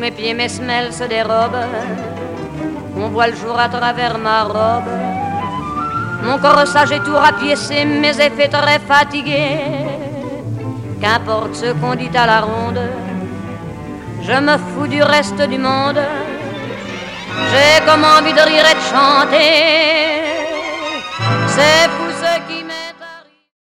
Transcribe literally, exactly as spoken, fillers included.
mes pieds, mes semelles se dérobent. On voit le jour à travers ma robe. Mon corps sage est tout rapiécé, mes effets très fatigués. Qu'importe ce qu'on dit à la ronde, je me fous du reste du monde. J'ai comme envie de rire et de chanter. C'est fou ce qui m'est